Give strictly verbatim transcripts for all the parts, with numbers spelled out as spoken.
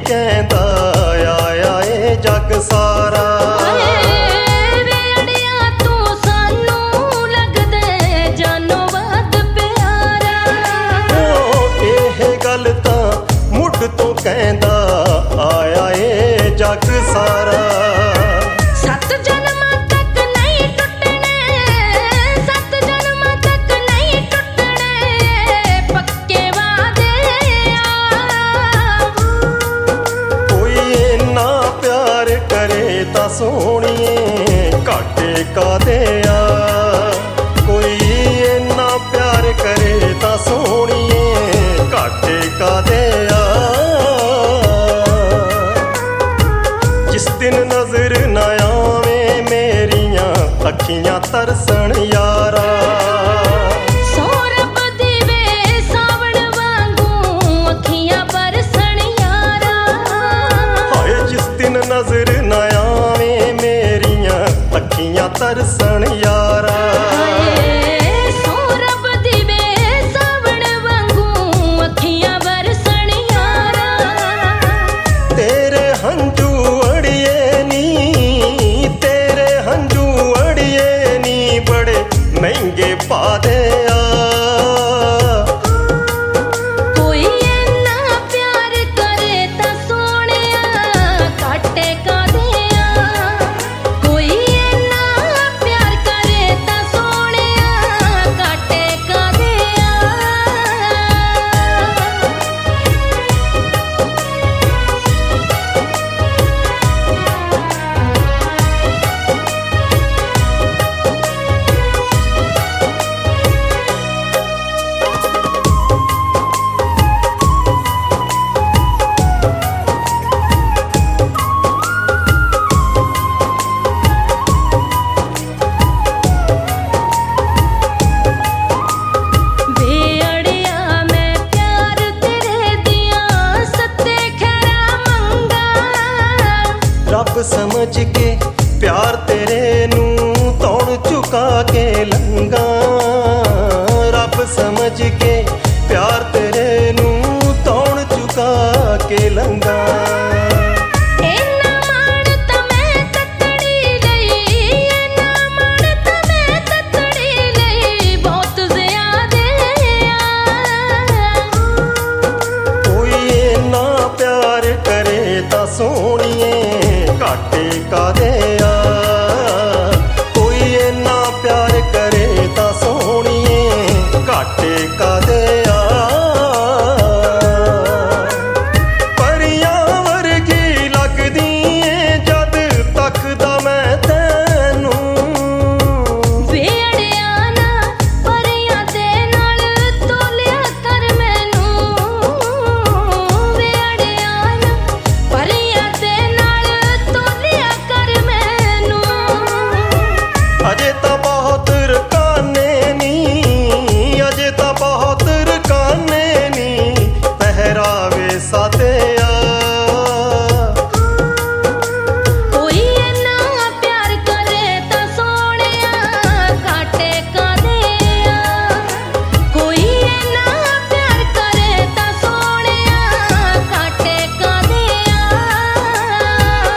कहता आया ए जग सारा। वेड़िया तू सानू लगदे जानो वध प्यारा। ओ एह गल तां मुढ़ तो कहता आया ए जग सारा। सत जन्मां तक नहीं टुटणे, सत जन्मां तक नहीं टुटणे पक्के वादे आ। कोई इन्ना प्यार करे तां सोहणिए घाटे कादे आ। कोई इन्ना प्यार करे तां सोहणिए घाटे कादे आ। जिस दिन नजर न आवे मेरियां अखियां तरसन यारा। सौरभ दिवे सावण वांगू अखियां बरसन यारा। हाय जिस दिन नजर न आवे मेरियां अखियां तरसन यारा। सौरभ दिवे सावण वांगू अखियां बरसन यारा। तेरे हंजू अड़िए नी, तेरे हंजू अड़िए नी बड़े महंगे पा दे आ। कोई इन्ना प्यार करे तां सोहणिया घाटे कादे आ। कोई इन्ना प्यार करे तां सोहणिया घाटे कादे आ। वेड़िया मैं प्यार तेरे दिया सत्ते खैरा मंगा। रब समझ के प्यार तेरे नू तौड़ चुका के लंगा। रब समझ के प्यार तेरे नू तौड़ चुका के लंगा। इन्ना माण तां मैं ततड़ी लई, इन्ना माण तां मैं ततड़ी लई बहुत ज़्यादे आ। कोई इन्ना प्यार करे तां सोहणिए घाटे कादे आ। कोई इन्ना प्यार करे तां सोहणिए घाटे कादे आ। परियां वर्गी लगदी ए जद तकदा मैं तैनू। वेड़िया ना परियां दे नाल तोलिया कर मैनू। वेड़िया ना परियां दे नाल तोलिया कर मैनू। अजे तां बहुत रकाने नी, अजे तां बहुत रकाने नी पहरावे सादे आ। कोई इन्ना प्यार करे तां सोहणिया घाटे कादे आ। कोई इन्ना प्यार करे तां सोहणिया घाटे कादे आ।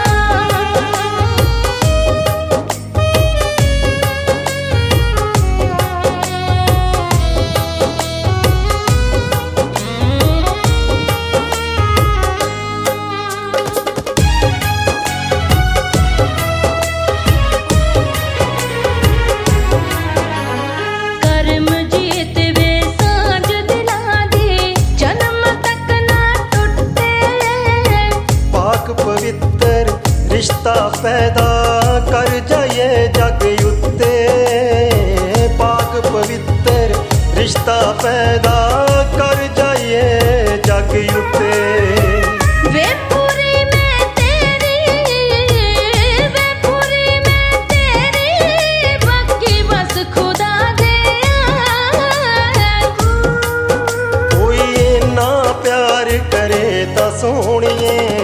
करम जीत वे सांझ दिलां दी जन्म तक ना टुटे। पाक पवित्र रिश्ता पैदा कर जाए जग उत्ते। पाक पवित्र रिश्ता पैदा कर जाए जग उत्ते। वे पूरी मैं तेरी, वे पूरी मैं तेरी बाकी बस खुदा दे आ। कोई इन्ना प्यार करे तां सोहणिए